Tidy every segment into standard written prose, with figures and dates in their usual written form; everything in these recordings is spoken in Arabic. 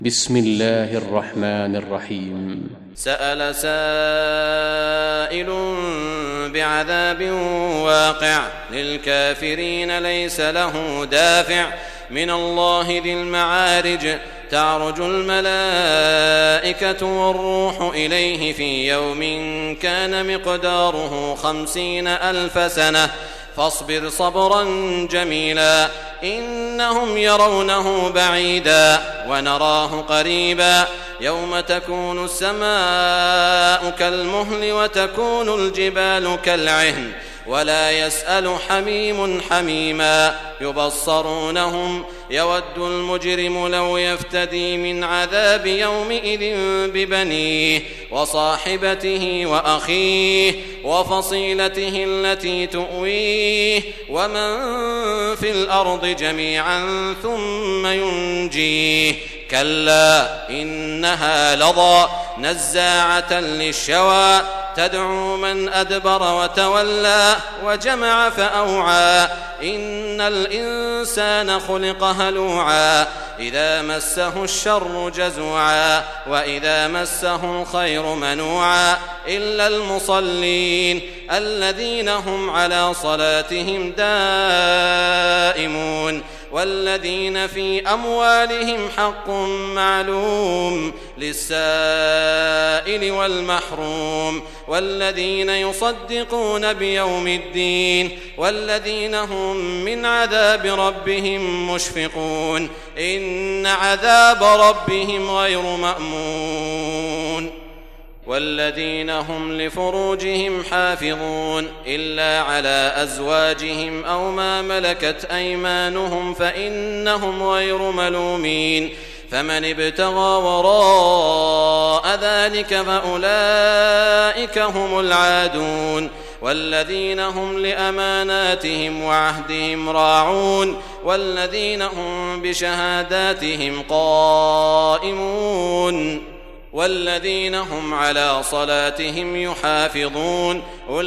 بسم الله الرحمن الرحيم. سأل سائل بعذاب واقع للكافرين ليس له دافع من الله ذي المعارج تعرج الملائكة والروح إليه في يوم كان مقداره 50,000 سنة فاصبر صبرا جميلا إنهم يرونه بعيدا ونراه قريبا يوم تكون السماء كالمهل وتكون الجبال كالعهن ولا يسأل حميم حميما يبصرونهم يود المجرم لو يفتدي من عذاب يومئذ ببنيه وصاحبته وأخيه وفصيلته التي تؤويه ومن في الأرض جميعا ثم ينجيه كلا إنها لظى نزاعة للشوى تدعو من أدبر وتولى وجمع فأوعى إن الإنسان خلق هلوعا إذا مسه الشر جزوعا وإذا مسه الخير منوعا إلا المصلين الذين هم على صلاتهم دائمون والذين في أموالهم حق معلوم للسائل والمحروم والذين يصدقون بيوم الدين والذين هم من عذاب ربهم مشفقون إن عذاب ربهم غير مأمون والذين هم لفروجهم حافظون إلا على أزواجهم أو ما ملكت أيمانهم فإنهم غير ملومين فمن ابتغى وراء ذلك فأولئك هم العادون والذين هم لأماناتهم وعهدهم راعون والذين هم بشهاداتهم قائمون والذين هم على صلاتهم يحافظون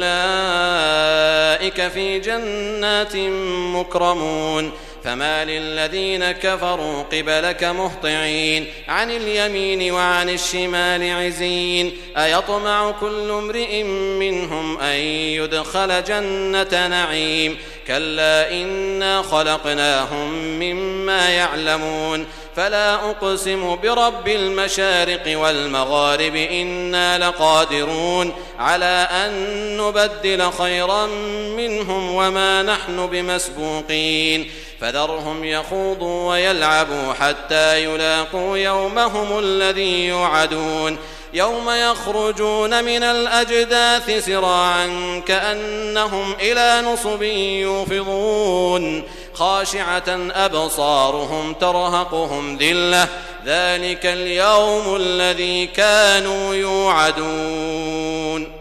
أولئك في جنات مكرمون فما للذين كفروا قبلك مهطعين عن اليمين وعن الشمال عزين أيطمع كل امرئ منهم أن يدخل جنة نعيم كلا إنا خلقناهم مما يعلمون فلا أقسم برب المشارق والمغارب إنا لقادرون على أن نبدل خيرا منهم وما نحن بمسبوقين فذرهم يخوضوا ويلعبوا حتى يلاقوا يومهم الذي يوعدون يوم يخرجون من الأجداث سراعا كأنهم إلى نصب يوفضون خاشعة أبصارهم ترهقهم ذلة ذلك اليوم الذي كانوا يوعدون.